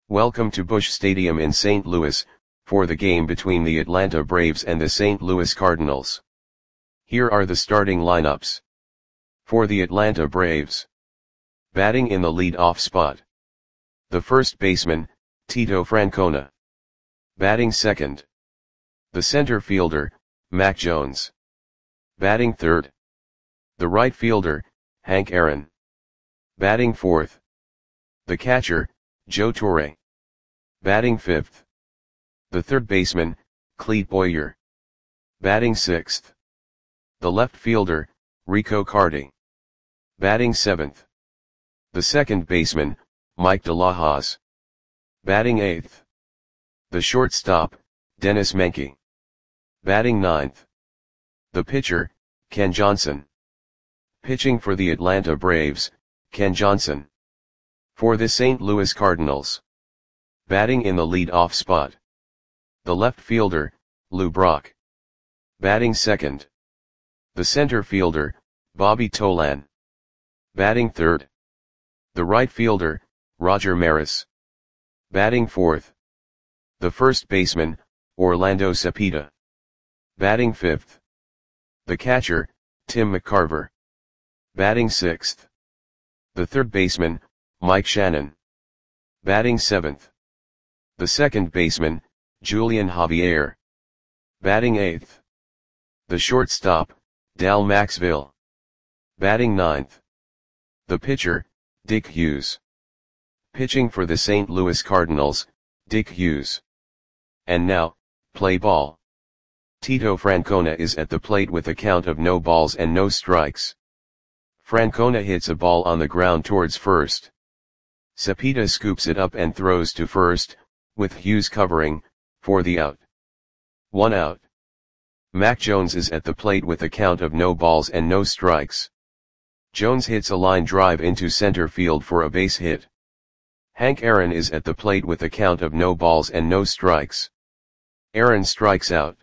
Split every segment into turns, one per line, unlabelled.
Welcome to Busch Stadium in St. Louis, for the game between the Atlanta Braves and the St. Louis Cardinals. Here are the starting lineups. For the Atlanta Braves. Batting in the lead-off spot. The first baseman, Tito Francona. Batting second. The center fielder, Mac Jones. Batting third. The right fielder, Hank Aaron. Batting fourth. The catcher, Joe Torre. Batting fifth. The third baseman, Clete Boyer. Batting sixth. The left fielder, Rico Carty. Batting seventh. The second baseman, Mike DeLahoz. Batting eighth. The shortstop, Dennis Menke. Batting ninth. The pitcher, Ken Johnson. Pitching for the Atlanta Braves, Ken Johnson. For the St. Louis Cardinals. Batting in the lead-off spot. The left fielder, Lou Brock. Batting second. The center fielder, Bobby Tolan. Batting third. The right fielder, Roger Maris. Batting fourth. The first baseman, Orlando Cepeda. Batting fifth. The catcher, Tim McCarver. Batting sixth. The third baseman, Mike Shannon. Batting seventh. The second baseman, Julian Javier. Batting eighth. The shortstop, Dal Maxville. Batting ninth. The pitcher, Dick Hughes. Pitching for the St. Louis Cardinals, Dick Hughes. And now, play ball. Tito Francona is at the plate with a count of no balls and no strikes. Francona hits a ball on the ground towards first. Cepeda scoops it up and throws to first, with Hughes covering, for the out. 1 out. Mac Jones is at the plate with a count of no balls and no strikes. Jones hits a line drive into center field for a base hit. Hank Aaron is at the plate with a count of no balls and no strikes. Aaron strikes out.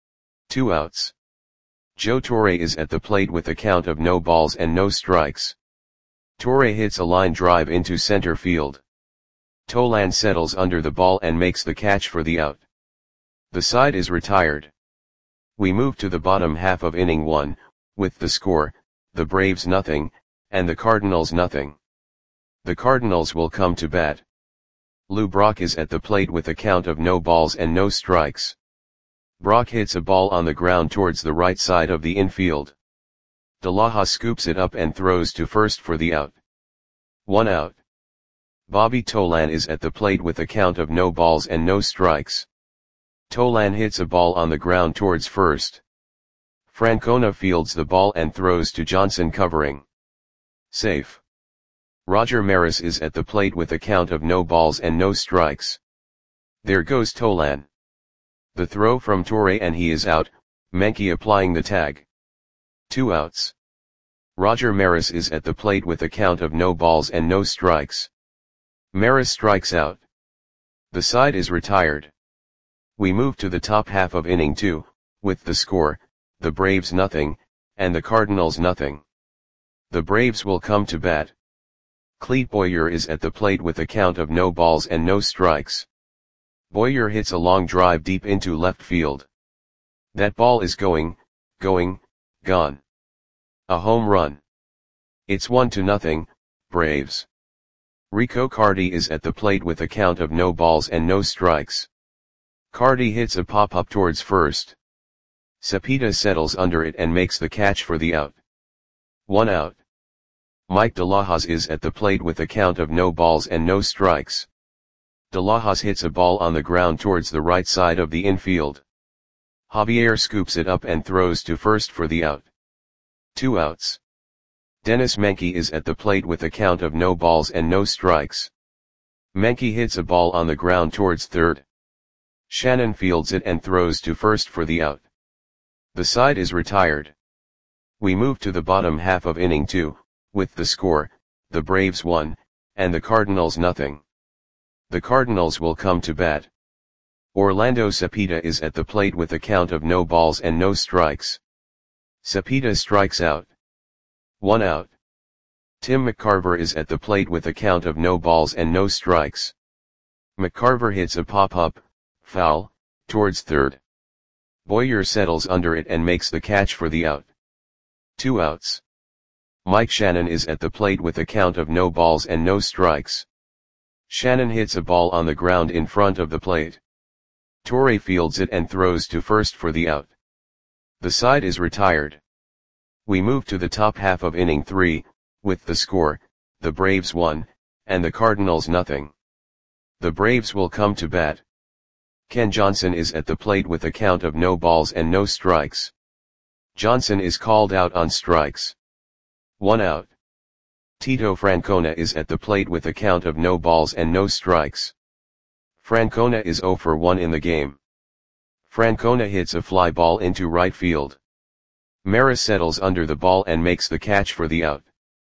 2 outs. Joe Torre is at the plate with a count of no balls and no strikes. Torre hits a line drive into center field. Tolan settles under the ball and makes the catch for the out. The side is retired. We move to the bottom half of inning 1, with the score, the Braves nothing, and the Cardinals nothing. The Cardinals will come to bat. Lou Brock is at the plate with a count of no balls and no strikes. Brock hits a ball on the ground towards the right side of the infield. DeLahoz scoops it up and throws to first for the out. 1 out. Bobby Tolan is at the plate with a count of no balls and no strikes. Tolan hits a ball on the ground towards first. Francona fields the ball and throws to Johnson covering. Safe. Roger Maris is at the plate with a count of no balls and no strikes. There goes Tolan. The throw from Torre and he is out, Menke applying the tag. 2 outs. Roger Maris is at the plate with a count of no balls and no strikes. Maris strikes out. The side is retired. We move to the top half of inning 2, with the score, the Braves nothing, and the Cardinals nothing. The Braves will come to bat. Clete Boyer is at the plate with a count of no balls and no strikes. Boyer hits a long drive deep into left field. That ball is going, gone. A home run. It's 1-0, Braves. Rico Carty is at the plate with a count of no balls and no strikes. Carty hits a pop-up towards first. Cepeda settles under it and makes the catch for the out. 1 out. Mike DeLahoz is at the plate with a count of no balls and no strikes. DeLahoz hits a ball on the ground towards the right side of the infield. Javier scoops it up and throws to first for the out. 2 outs. Dennis Menke is at the plate with a count of no balls and no strikes. Menke hits a ball on the ground towards third. Shannon fields it and throws to first for the out. The side is retired. We move to the bottom half of inning 2, with the score, the Braves 1, and the Cardinals nothing. The Cardinals will come to bat. Orlando Cepeda is at the plate with a count of no balls and no strikes. Cepeda strikes out. 1 out. Tim McCarver is at the plate with a count of no balls and no strikes. McCarver hits a pop-up, foul, towards third. Boyer settles under it and makes the catch for the out. 2 outs. Mike Shannon is at the plate with a count of no balls and no strikes. Shannon hits a ball on the ground in front of the plate. Torre fields it and throws to first for the out. The side is retired. We move to the top half of inning 3, with the score, the Braves 1, and the Cardinals nothing. The Braves will come to bat. Ken Johnson is at the plate with a count of no balls and no strikes. Johnson is called out on strikes. 1 out. Tito Francona is at the plate with a count of no balls and no strikes. Francona is 0 for 1 in the game. Francona hits a fly ball into right field. Maris settles under the ball and makes the catch for the out.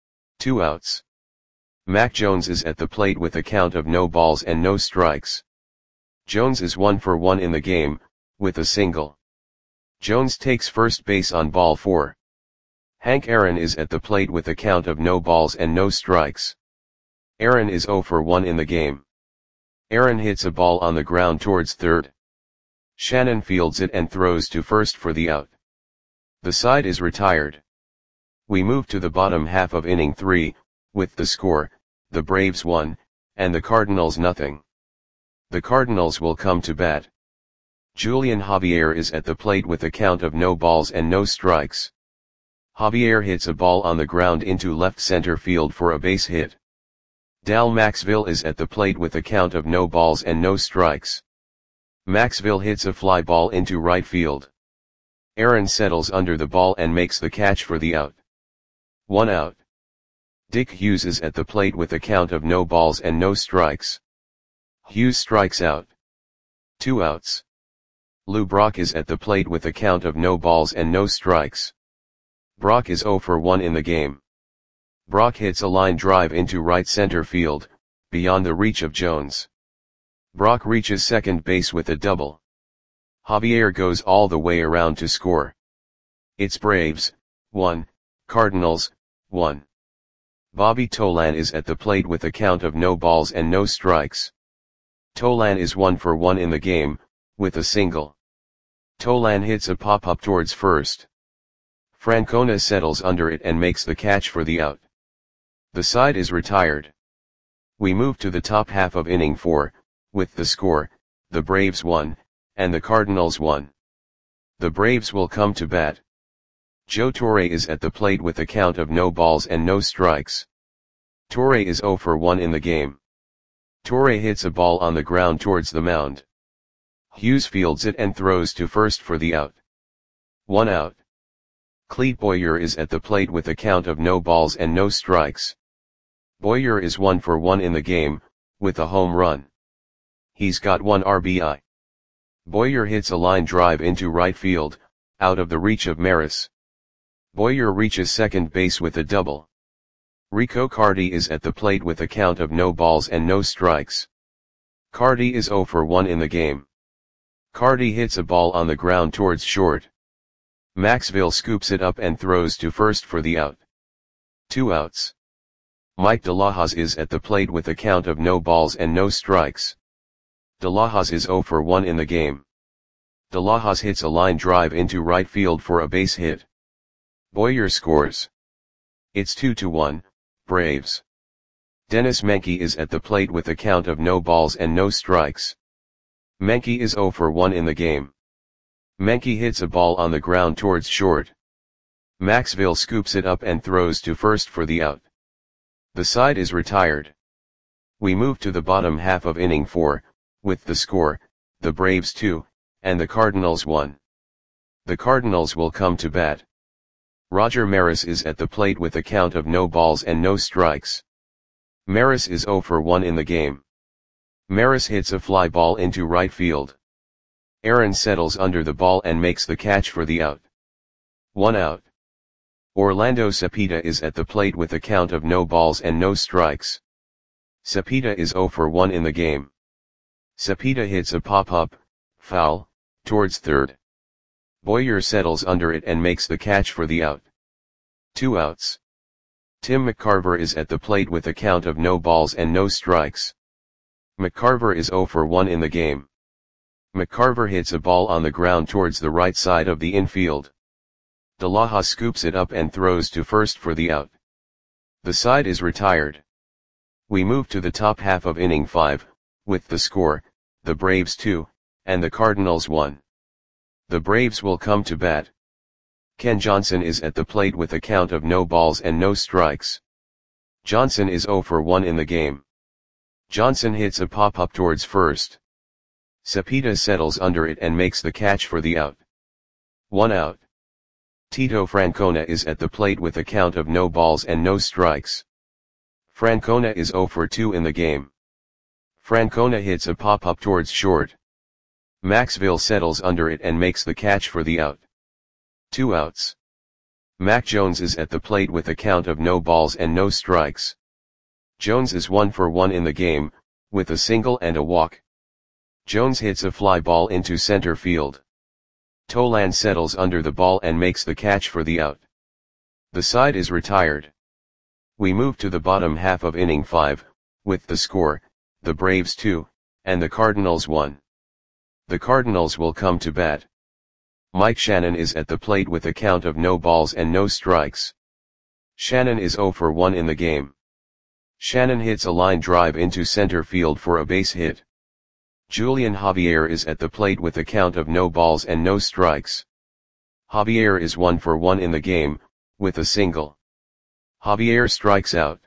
2 outs. Mac Jones is at the plate with a count of no balls and no strikes. Jones is 1 for 1 in the game, with a single. Jones takes first base on ball 4. Hank Aaron is at the plate with a count of no balls and no strikes. Aaron is 0 for 1 in the game. Aaron hits a ball on the ground towards third. Shannon fields it and throws to first for the out. The side is retired. We move to the bottom half of inning 3, with the score, the Braves 1, and the Cardinals nothing. The Cardinals will come to bat. Julian Javier is at the plate with a count of no balls and no strikes. Javier hits a ball on the ground into left center field for a base hit. Dal Maxville is at the plate with a count of no balls and no strikes. Maxville hits a fly ball into right field. Aaron settles under the ball and makes the catch for the out. 1 out. Dick Hughes is at the plate with a count of no balls and no strikes. Hughes strikes out. 2 outs. Lou Brock is at the plate with a count of no balls and no strikes. Brock is 0 for 1 in the game. Brock hits a line drive into right center field, beyond the reach of Jones. Brock reaches second base with a double. Javier goes all the way around to score. It's Braves, 1, Cardinals, 1. Bobby Tolan is at the plate with a count of no balls and no strikes. Tolan is 1 for 1 in the game, with a single. Tolan hits a pop-up towards first. Francona settles under it and makes the catch for the out. The side is retired. We move to the top half of inning 4, with the score, the Braves 1, and the Cardinals 1. The Braves will come to bat. Joe Torre is at the plate with a count of no balls and no strikes. Torre is 0 for 1 in the game. Torre hits a ball on the ground towards the mound. Hughes fields it and throws to first for the out. 1 out. Clete Boyer is at the plate with a count of no balls and no strikes. Boyer is 1 for 1 in the game, with a home run. He's got 1 RBI. Boyer hits a line drive into right field, out of the reach of Maris. Boyer reaches second base with a double. Rico Cardi is at the plate with a count of no balls and no strikes. Cardi is 0 for 1 in the game. Cardi hits a ball on the ground towards short. Maxville scoops it up and throws to first for the out. 2 outs. Mike De La Hoz is at the plate with a count of no balls and no strikes. De La Hoz is 0 for 1 in the game. De La Hoz hits a line drive into right field for a base hit. Boyer scores. It's 2-1, Braves. Dennis Menke is at the plate with a count of no balls and no strikes. Menke is 0 for 1 in the game. Menke hits a ball on the ground towards short. Maxville scoops it up and throws to first for the out. The side is retired. We move to the bottom half of inning 4, with the score, the Braves 2, and the Cardinals 1. The Cardinals will come to bat. Roger Maris is at the plate with a count of no balls and no strikes. Maris is 0 for 1 in the game. Maris hits a fly ball into right field. Aaron settles under the ball and makes the catch for the out. 1 out. Orlando Cepeda is at the plate with a count of no balls and no strikes. Cepeda is 0 for 1 in the game. Cepeda hits a pop-up, foul, towards third. Boyer settles under it and makes the catch for the out. 2 outs. Tim McCarver is at the plate with a count of no balls and no strikes. McCarver is 0 for 1 in the game. McCarver hits a ball on the ground towards the right side of the infield. De La Hoz scoops it up and throws to first for the out. The side is retired. We move to the top half of inning 5, with the score, the Braves 2, and the Cardinals 1. The Braves will come to bat. Ken Johnson is at the plate with a count of no balls and no strikes. Johnson is 0 for 1 in the game. Johnson hits a pop-up towards first. Cepeda settles under it and makes the catch for the out. 1 out. Tito Francona is at the plate with a count of no balls and no strikes. Francona is 0 for 2 in the game. Francona hits a pop-up towards short. Maxville settles under it and makes the catch for the out. 2 outs. Mac Jones is at the plate with a count of no balls and no strikes. Jones is 1 for 1 in the game, with a single and a walk. Jones hits a fly ball into center field. Tolan settles under the ball and makes the catch for the out. The side is retired. We move to the bottom half of inning 5, with the score, the Braves 2, and the Cardinals 1. The Cardinals will come to bat. Mike Shannon is at the plate with a count of no balls and no strikes. Shannon is 0 for 1 in the game. Shannon hits a line drive into center field for a base hit. Julian Javier is at the plate with a count of no balls and no strikes. Javier is 1 for 1 in the game, with a single. Javier strikes out.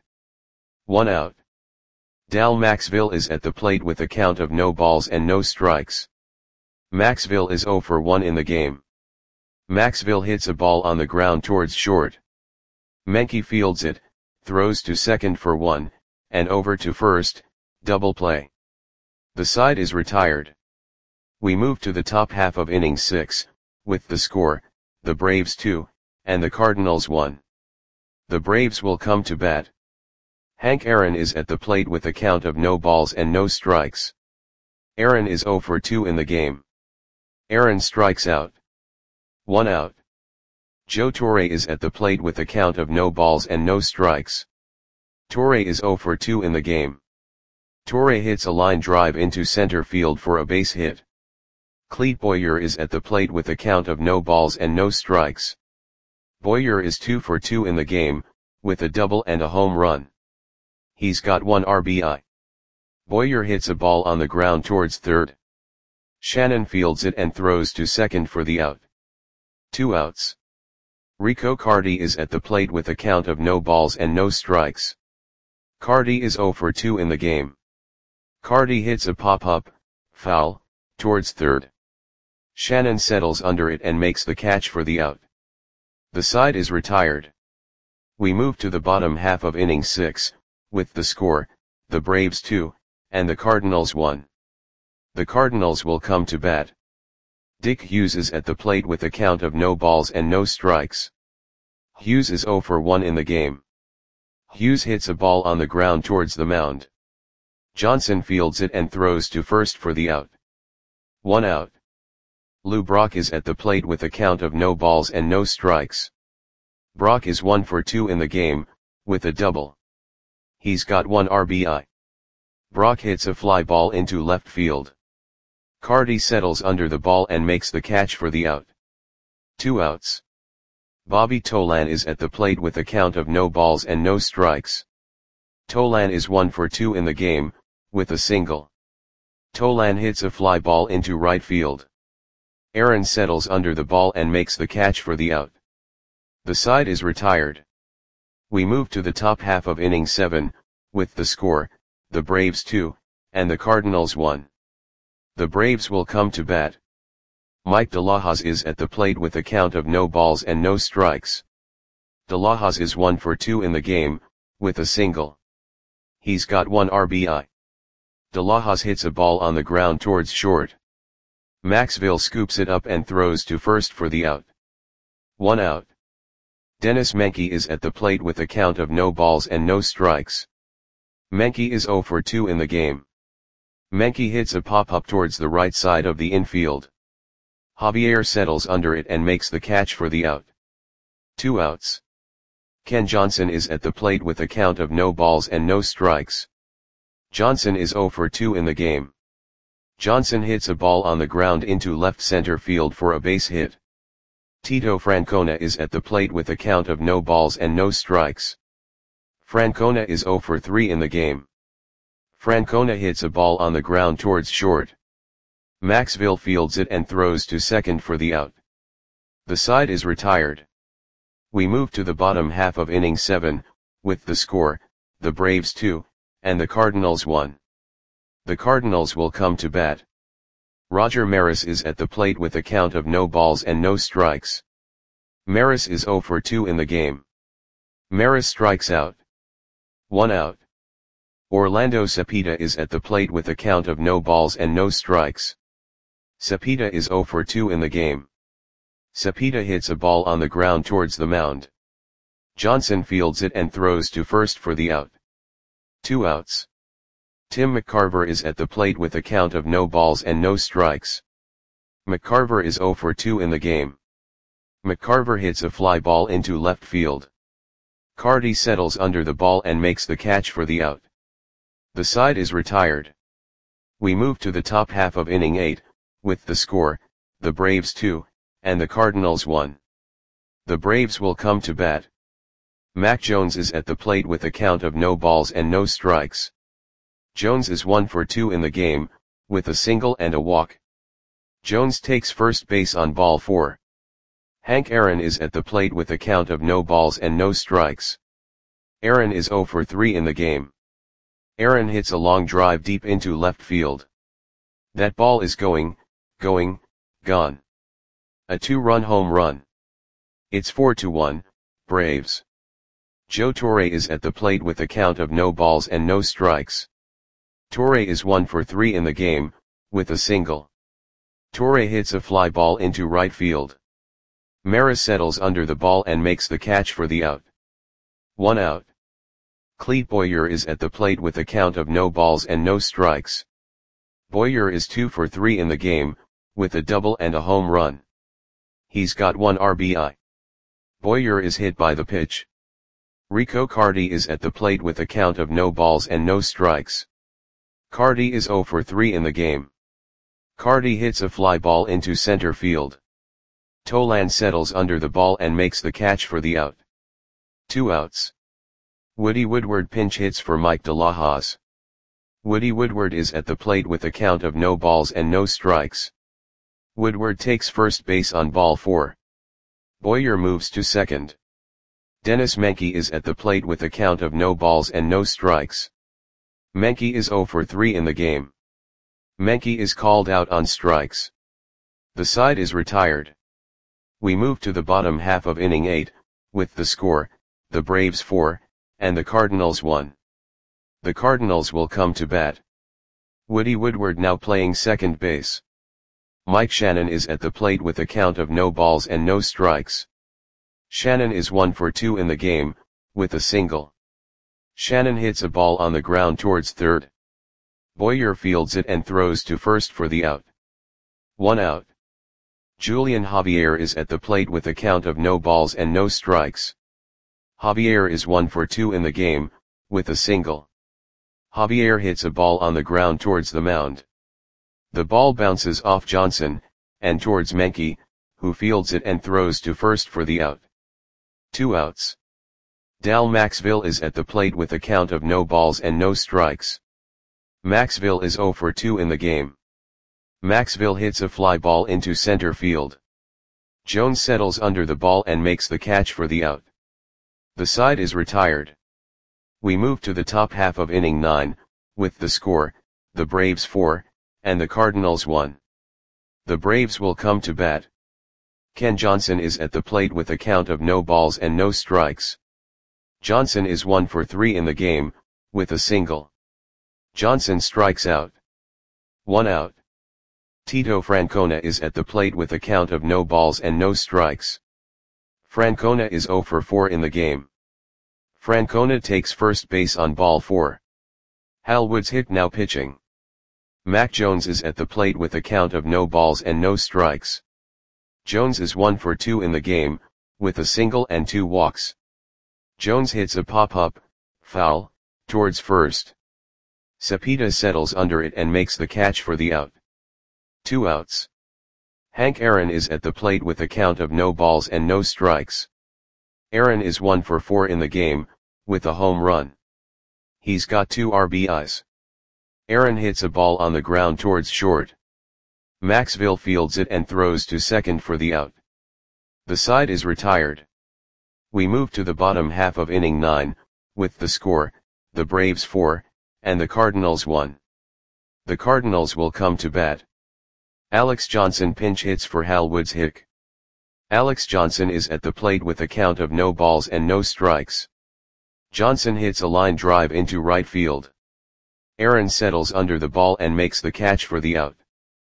1 out. Dal Maxville is at the plate with a count of no balls and no strikes. Maxville is 0 for 1 in the game. Maxville hits a ball on the ground towards short. Menke fields it, throws to second for 1, and over to first, double play. The side is retired. We move to the top half of inning 6, with the score, the Braves 2, and the Cardinals 1. The Braves will come to bat. Hank Aaron is at the plate with a count of no balls and no strikes. Aaron is 0 for 2 in the game. Aaron strikes out. 1 out. Joe Torre is at the plate with a count of no balls and no strikes. Torre is 0 for 2 in the game. Torre hits a line drive into center field for a base hit. Clete Boyer is at the plate with a count of no balls and no strikes. Boyer is 2 for 2 in the game, with a double and a home run. He's got 1 RBI. Boyer hits a ball on the ground towards third. Shannon fields it and throws to second for the out. 2 outs. Rico Carty is at the plate with a count of no balls and no strikes. Carty is 0 for 2 in the game. Carty hits a pop-up, foul, towards third. Shannon settles under it and makes the catch for the out. The side is retired. We move to the bottom half of inning 6, with the score, the Braves 2, and the Cardinals 1. The Cardinals will come to bat. Dick Hughes is at the plate with a count of no balls and no strikes. Hughes is 0 for 1 in the game. Hughes hits a ball on the ground towards the mound. Johnson fields it and throws to first for the out. 1 out. Lou Brock is at the plate with a count of no balls and no strikes. Brock is 1 for 2 in the game, with a double. He's got 1 RBI. Brock hits a fly ball into left field. Carty settles under the ball and makes the catch for the out. 2 outs. Bobby Tolan is at the plate with a count of no balls and no strikes. Tolan is 1 for 2 in the game, with a single. Tolan hits a fly ball into right field. Aaron settles under the ball and makes the catch for the out. The side is retired. We move to the top half of inning 7, with the score, the Braves 2, and the Cardinals 1. The Braves will come to bat. Mike De La Hoz is at the plate with a count of no balls and no strikes. De La Hoz is 1 for 2 in the game, with a single. He's got 1 RBI. De La Hoz hits a ball on the ground towards short. Maxville scoops it up and throws to first for the out. 1 out. Dennis Menke is at the plate with a count of no balls and no strikes. Menke is 0 for 2 in the game. Menke hits a pop-up towards the right side of the infield. Javier settles under it and makes the catch for the out. 2 outs. Ken Johnson is at the plate with a count of no balls and no strikes. Johnson is 0 for 2 in the game. Johnson hits a ball on the ground into left center field for a base hit. Tito Francona is at the plate with a count of no balls and no strikes. Francona is 0 for 3 in the game. Francona hits a ball on the ground towards short. Maxville fields it and throws to second for the out. The side is retired. We move to the bottom half of inning 7, with the score, the Braves 2, and the Cardinals 1. The Cardinals will come to bat. Roger Maris is at the plate with a count of no balls and no strikes. Maris is 0 for 2 in the game. Maris strikes out. 1 out. Orlando Cepeda is at the plate with a count of no balls and no strikes. Cepeda is 0 for 2 in the game. Cepeda hits a ball on the ground towards the mound. Johnson fields it and throws to first for the out. 2 outs. Tim McCarver is at the plate with a count of no balls and no strikes. McCarver is 0 for 2 in the game. McCarver hits a fly ball into left field. Carty settles under the ball and makes the catch for the out. The side is retired. We move to the top half of inning 8, with the score, the Braves 2, and the Cardinals 1. The Braves will come to bat. Mac Jones is at the plate with a count of no balls and no strikes. Jones is 1 for 2 in the game, with a single and a walk. Jones takes first base on ball 4. Hank Aaron is at the plate with a count of no balls and no strikes. Aaron is 0 for 3 in the game. Aaron hits a long drive deep into left field. That ball is gone. A 2-run home run. It's 4-1, Braves. Joe Torre is at the plate with a count of no balls and no strikes. Torre is 1 for 3 in the game, with a single. Torre hits a fly ball into right field. Maris settles under the ball and makes the catch for the out. 1 out. Clete Boyer is at the plate with a count of no balls and no strikes. Boyer is 2 for 3 in the game, with a double and a home run. He's got 1 RBI. Boyer is hit by the pitch. Rico Carty is at the plate with a count of no balls and no strikes. Carty is 0 for 3 in the game. Carty hits a fly ball into center field. Tolan settles under the ball and makes the catch for the out. 2 outs. Woody Woodward pinch hits for Mike De La Hoz. Woody Woodward is at the plate with a count of no balls and no strikes. Woodward takes first base on ball 4. Boyer moves to second. Dennis Menke is at the plate with a count of no balls and no strikes. Menke is 0 for 3 in the game. Menke is called out on strikes. The side is retired. We move to the bottom half of inning 8, with the score, the Braves 4, and the Cardinals 1. The Cardinals will come to bat. Woody Woodward now playing second base. Mike Shannon is at the plate with a count of no balls and no strikes. Shannon is 1 for 2 in the game, with a single. Shannon hits a ball on the ground towards third. Boyer fields it and throws to first for the out. 1 out. Julian Javier is at the plate with a count of no balls and no strikes. Javier is 1 for 2 in the game, with a single. Javier hits a ball on the ground towards the mound. The ball bounces off Johnson, and towards Menke, who fields it and throws to first for the out. 2 outs. Dal Maxville is at the plate with a count of no balls and no strikes. Maxville is 0 for 2 in the game. Maxville hits a fly ball into center field. Jones settles under the ball and makes the catch for the out. The side is retired. We move to the top half of inning 9, with the score, the Braves 4, and the Cardinals 1. The Braves will come to bat. Ken Johnson is at the plate with a count of no balls and no strikes. Johnson is 1 for 3 in the game, with a single. Johnson strikes out. 1 out. Tito Francona is at the plate with a count of no balls and no strikes. Francona is 0 for 4 in the game. Francona takes first base on ball 4. Hal Woods hit now pitching. Mac Jones is at the plate with a count of no balls and no strikes. Jones is 1 for 2 in the game, with a single and 2 walks. Jones hits a pop-up, foul, towards first. Cepeda settles under it and makes the catch for the out. 2 outs. Hank Aaron is at the plate with a count of no balls and no strikes. Aaron is 1 for 4 in the game, with a home run. He's got 2 RBIs. Aaron hits a ball on the ground towards short. Maxville fields it and throws to second for the out. The side is retired. We move to the bottom half of inning 9, with the score, the Braves 4, and the Cardinals 1. The Cardinals will come to bat. Alex Johnson pinch hits for Hal Woods Hick. Alex Johnson is at the plate with a count of no balls and no strikes. Johnson hits a line drive into right field. Aaron settles under the ball and makes the catch for the out.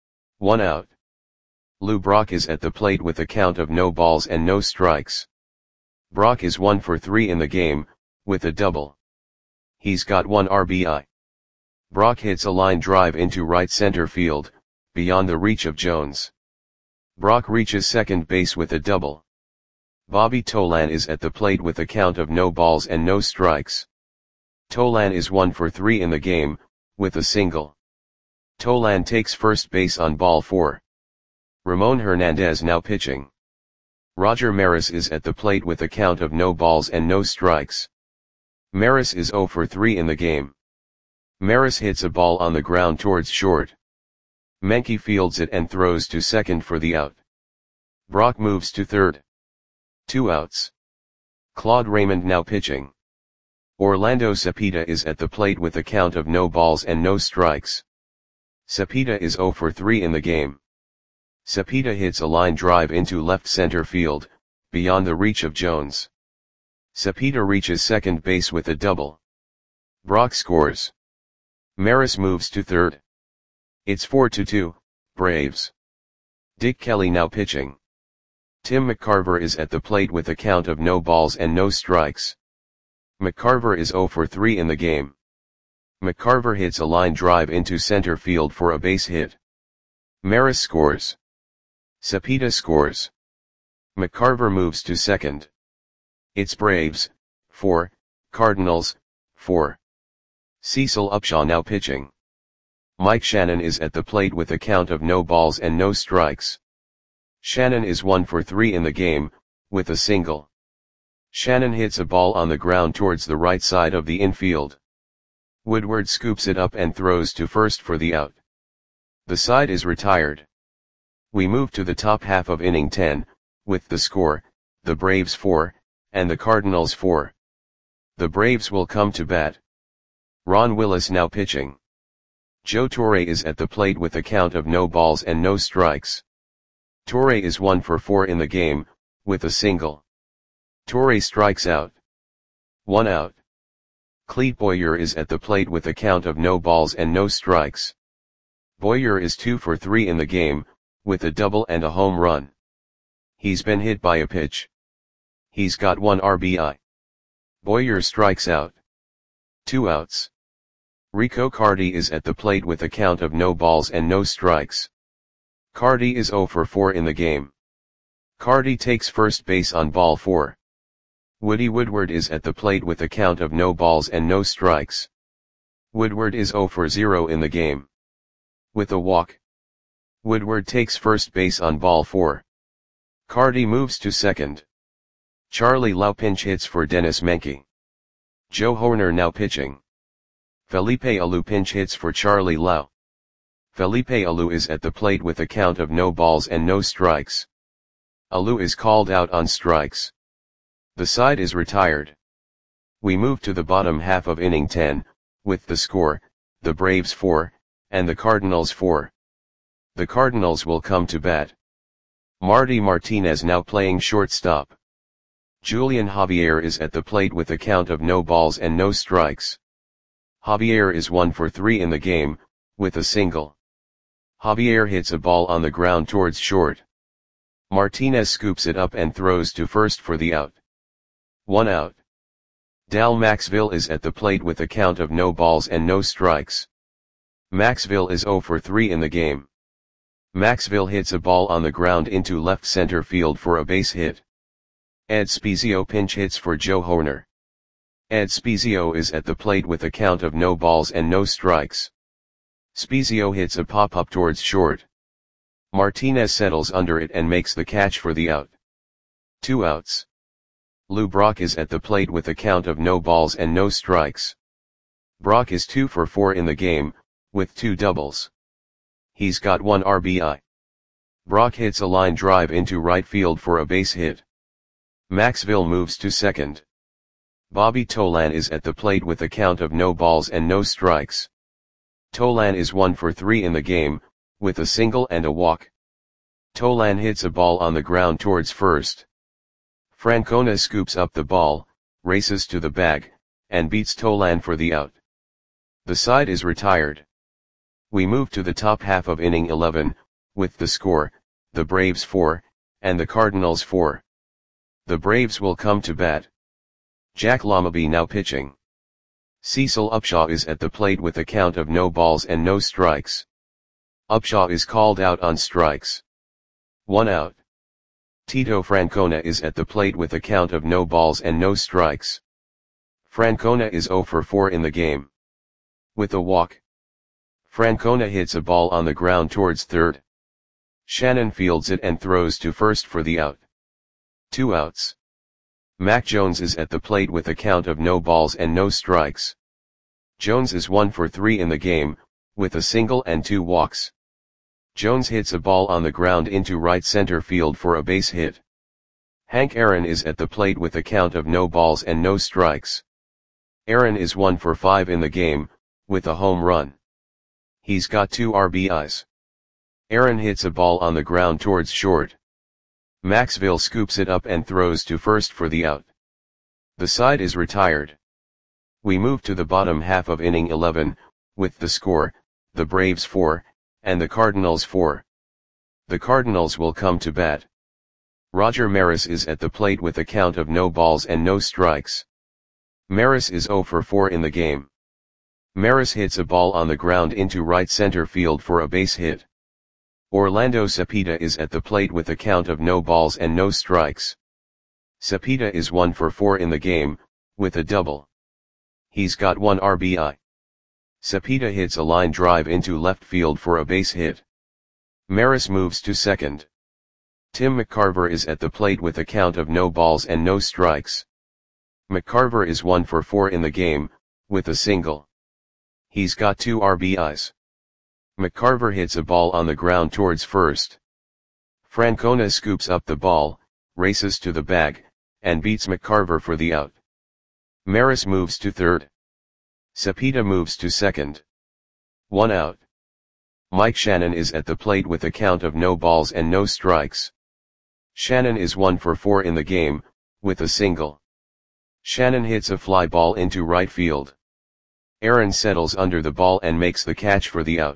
1 out. Lou Brock is at the plate with a count of no balls and no strikes. Brock is 1 for 3 in the game, with a double. He's got 1 RBI. Brock hits a line drive into right center field, beyond the reach of Jones. Brock reaches second base with a double. Bobby Tolan is at the plate with a count of no balls and no strikes. Tolan is 1 for 3 in the game, with a single. Tolan takes first base on ball 4. Ramon Hernandez now pitching. Roger Maris is at the plate with a count of no balls and no strikes. Maris is 0 for 3 in the game. Maris hits a ball on the ground towards short. Menke fields it and throws to second for the out. Brock moves to third. 2 outs. Claude Raymond now pitching. Orlando Cepeda is at the plate with a count of no balls and no strikes. Cepeda is 0 for 3 in the game. Cepeda hits a line drive into left center field, beyond the reach of Jones. Cepeda reaches second base with a double. Brock scores. Maris moves to third. It's 4-2, Braves. Dick Kelly now pitching. Tim McCarver is at the plate with a count of no balls and no strikes. McCarver is 0 for 3 in the game. McCarver hits a line drive into center field for a base hit. Maris scores. Cepeda scores. McCarver moves to second. It's Braves, 4, Cardinals, 4. Cecil Upshaw now pitching. Mike Shannon is at the plate with a count of no balls and no strikes. Shannon is 1 for 3 in the game, with a single. Shannon hits a ball on the ground towards the right side of the infield. Woodward scoops it up and throws to first for the out. The side is retired. We move to the top half of inning 10, with the score, the Braves 4, and the Cardinals 4. The Braves will come to bat. Ron Willis now pitching. Joe Torre is at the plate with a count of no balls and no strikes. Torre is 1 for 4 in the game, with a single. Torre strikes out. 1 out. Clete Boyer is at the plate with a count of no balls and no strikes. Boyer is 2 for 3 in the game, with a double and a home run. He's been hit by a pitch. He's got 1 RBI. Boyer strikes out. 2 outs. Rico Cardi is at the plate with a count of no balls and no strikes. Cardi is 0 for 4 in the game. Cardi takes first base on ball 4. Woody Woodward is at the plate with a count of no balls and no strikes. Woodward is 0 for 0 in the game. With a walk. Woodward takes first base on ball 4. Cardi moves to second. Charlie Lau pinch hits for Dennis Menke. Joe Horner now pitching. Felipe Alou pinch hits for Charlie Lau. Felipe Alou is at the plate with a count of no balls and no strikes. Alou is called out on strikes. The side is retired. We move to the bottom half of inning 10, with the score, the Braves 4, and the Cardinals 4. The Cardinals will come to bat. Marty Martinez now playing shortstop. Julian Javier is at the plate with a count of no balls and no strikes. Javier is 1 for 3 in the game, with a single. Javier hits a ball on the ground towards short. Martinez scoops it up and throws to first for the out. 1 out. Dal Maxville is at the plate with a count of no balls and no strikes. Maxville is 0 for 3 in the game. Maxville hits a ball on the ground into left center field for a base hit. Ed Spezio pinch hits for Joe Horner. Ed Spezio is at the plate with a count of no balls and no strikes. Spezio hits a pop-up towards short. Martinez settles under it and makes the catch for the out. 2 outs. Lou Brock is at the plate with a count of no balls and no strikes. Brock is 2 for 4 in the game, with 2 doubles. He's got 1 RBI. Brock hits a line drive into right field for a base hit. Maxville moves to second. Bobby Tolan is at the plate with a count of no balls and no strikes. Tolan is 1 for 3 in the game, with a single and a walk. Tolan hits a ball on the ground towards first. Francona scoops up the ball, races to the bag, and beats Tolan for the out. The side is retired. We move to the top half of inning 11, with the score, the Braves 4, and the Cardinals 4. The Braves will come to bat. Jack Lamaby now pitching. Cecil Upshaw is at the plate with a count of no balls and no strikes. Upshaw is called out on strikes. 1 out. Tito Francona is at the plate with a count of no balls and no strikes. Francona is 0 for 4 in the game. With a walk. Francona hits a ball on the ground towards third. Shannon fields it and throws to first for the out. 2 outs. Mac Jones is at the plate with a count of no balls and no strikes. Jones is 1 for 3 in the game, with a single and 2 walks. Jones hits a ball on the ground into right center field for a base hit. Hank Aaron is at the plate with a count of no balls and no strikes. Aaron is 1 for 5 in the game, with a home run. He's got 2 RBIs. Aaron hits a ball on the ground towards short. Maxville scoops it up and throws to first for the out. The side is retired. We move to the bottom half of inning 11, with the score, the Braves 4, and the Cardinals 4. The Cardinals will come to bat. Roger Maris is at the plate with a count of no balls and no strikes. Maris is 0 for 4 in the game. Maris hits a ball on the ground into right center field for a base hit. Orlando Cepeda is at the plate with a count of no balls and no strikes. Cepeda is 1 for 4 in the game, with a double. He's got 1 RBI. Cepeda hits a line drive into left field for a base hit. Maris moves to second. Tim McCarver is at the plate with a count of no balls and no strikes. McCarver is 1 for 4 in the game, with a single. He's got 2 RBIs. McCarver hits a ball on the ground towards first. Francona scoops up the ball, races to the bag, and beats McCarver for the out. Maris moves to third. Cepeda moves to second. 1 out. Mike Shannon is at the plate with a count of no balls and no strikes. Shannon is 1 for 4 in the game, with a single. Shannon hits a fly ball into right field. Aaron settles under the ball and makes the catch for the out.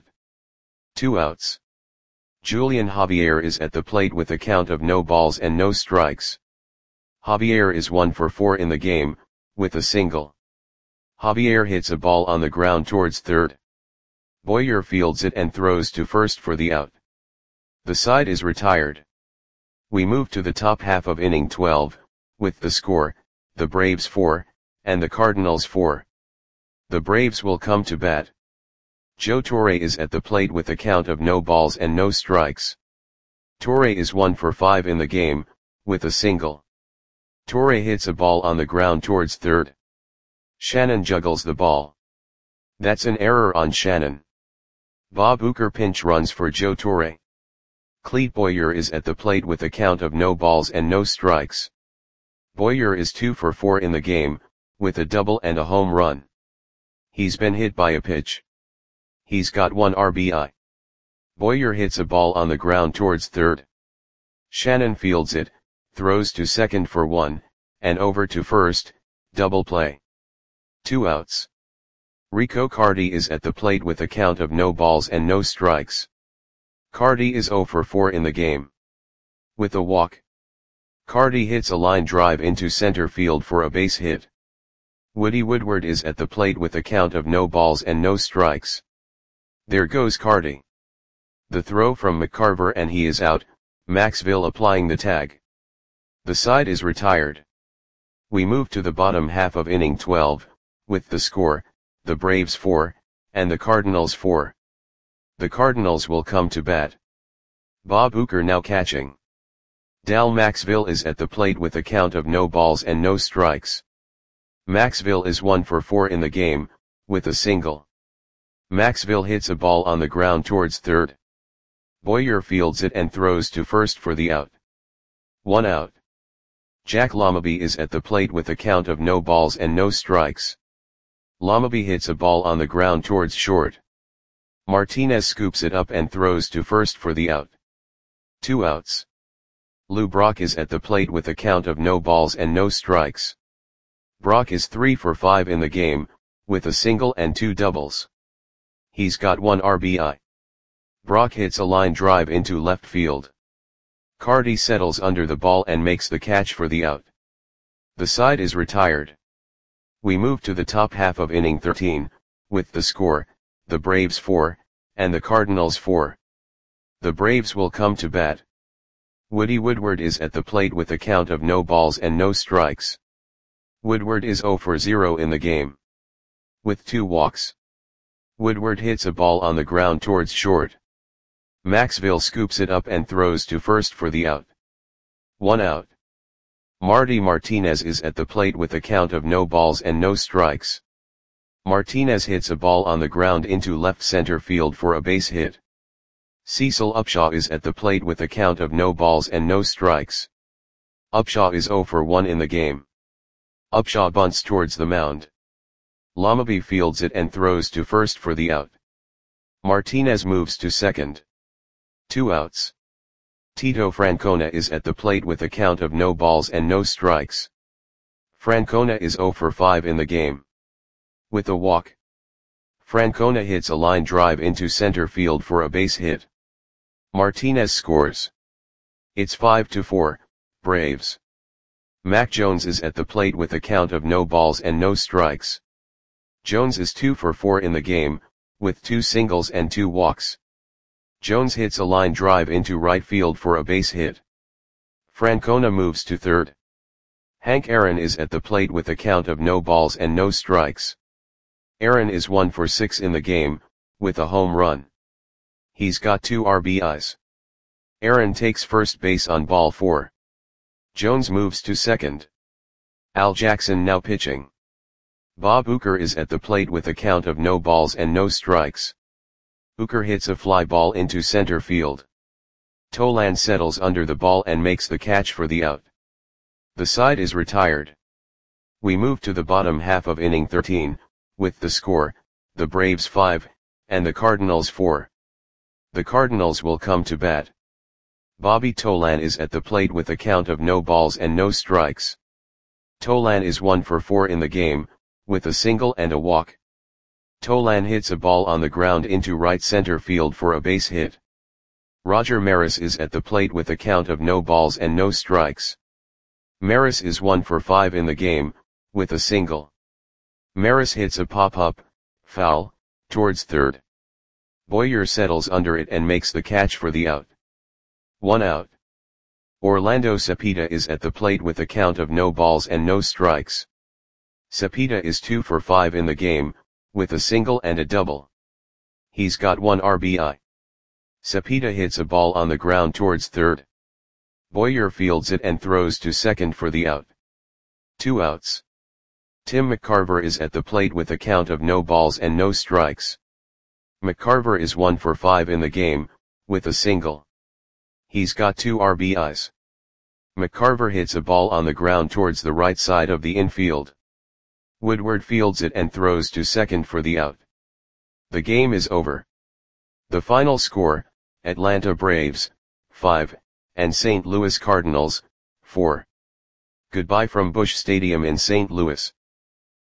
2 outs. Julian Javier is at the plate with a count of no balls and no strikes. Javier is 1 for 4 in the game, with a single. Javier hits a ball on the ground towards third. Boyer fields it and throws to first for the out. The side is retired. We move to the top half of inning 12, with the score, the Braves 4, and the Cardinals 4. The Braves will come to bat. Joe Torre is at the plate with a count of no balls and no strikes. Torre is 1 for 5 in the game, with a single. Torre hits a ball on the ground towards third. Shannon juggles the ball. That's an error on Shannon. Bob Uecker pinch runs for Joe Torre. Clete Boyer is at the plate with a count of no balls and no strikes. Boyer is 2 for 4 in the game, with a double and a home run. He's been hit by a pitch. He's got 1 RBI. Boyer hits a ball on the ground towards third. Shannon fields it, throws to second for 1, and over to first, double play. 2 outs. Rico Cardi is at the plate with a count of no balls and no strikes. Cardi is 0 for 4 in the game. With a walk. Cardi hits a line drive into center field for a base hit. Woody Woodward is at the plate with a count of no balls and no strikes. There goes Cardi. The throw from McCarver and he is out, Maxville applying the tag. The side is retired. We move to the bottom half of inning 12, with the score, the Braves 4, and the Cardinals 4. The Cardinals will come to bat. Bob Uecker now catching. Dal Maxville is at the plate with a count of no balls and no strikes. Maxville is 1 for 4 in the game, with a single. Maxville hits a ball on the ground towards third. Boyer fields it and throws to first for the out. 1 out. Jack Lamaby is at the plate with a count of no balls and no strikes. Lamaby hits a ball on the ground towards short. Martinez scoops it up and throws to first for the out. 2 outs. Lou Brock is at the plate with a count of no balls and no strikes. Brock is 3 for 5 in the game, with a single and 2 doubles. He's got 1 RBI. Brock hits a line drive into left field. Carty settles under the ball and makes the catch for the out. The side is retired. We move to the top half of inning 13, with the score, the Braves 4, and the Cardinals 4. The Braves will come to bat. Woody Woodward is at the plate with a count of no balls and no strikes. Woodward is 0 for 0 in the game, with 2 walks. Woodward hits a ball on the ground towards short. Maxville scoops it up and throws to first for the out. 1 out. Marty Martinez is at the plate with a count of no balls and no strikes. Martinez hits a ball on the ground into left center field for a base hit. Cecil Upshaw is at the plate with a count of no balls and no strikes. Upshaw is 0 for 1 in the game. Upshaw bunts towards the mound. Lamaby fields it and throws to first for the out. Martinez moves to second. 2 outs. Tito Francona is at the plate with a count of no balls and no strikes. Francona is 0 for 5 in the game, with a walk. Francona hits a line drive into center field for a base hit. Martinez scores. It's 5-4, Braves. Mac Jones is at the plate with a count of no balls and no strikes. Jones is 2 for 4 in the game, with 2 singles and 2 walks. Jones hits a line drive into right field for a base hit. Francona moves to third. Hank Aaron is at the plate with a count of no balls and no strikes. Aaron is 1 for 6 in the game, with a home run. He's got 2 RBIs. Aaron takes first base on ball 4. Jones moves to second. Al Jackson now pitching. Bob Uecker is at the plate with a count of no balls and no strikes. Uecker hits a fly ball into center field. Tolan settles under the ball and makes the catch for the out. The side is retired. We move to the bottom half of inning 13, with the score, the Braves 5, and the Cardinals 4. The Cardinals will come to bat. Bobby Tolan is at the plate with a count of no balls and no strikes. Tolan is 1 for 4 in the game, with a single and a walk. Tolan hits a ball on the ground into right center field for a base hit. Roger Maris is at the plate with a count of no balls and no strikes. Maris is 1 for 5 in the game, with a single. Maris hits a pop-up, foul, towards third. Boyer settles under it and makes the catch for the out. 1 out. Orlando Cepeda is at the plate with a count of no balls and no strikes. Cepeda is 2 for 5 in the game, with a single and a double. He's got 1 RBI. Cepeda hits a ball on the ground towards third. Boyer fields it and throws to second for the out. 2 outs. Tim McCarver is at the plate with a count of no balls and no strikes. McCarver is 1 for 5 in the game, with a single. He's got 2 RBIs. McCarver hits a ball on the ground towards the right side of the infield. Woodward fields it and throws to second for the out. The game is over. The final score, Atlanta Braves, 5, and St. Louis Cardinals, 4. Goodbye from Busch Stadium in St. Louis.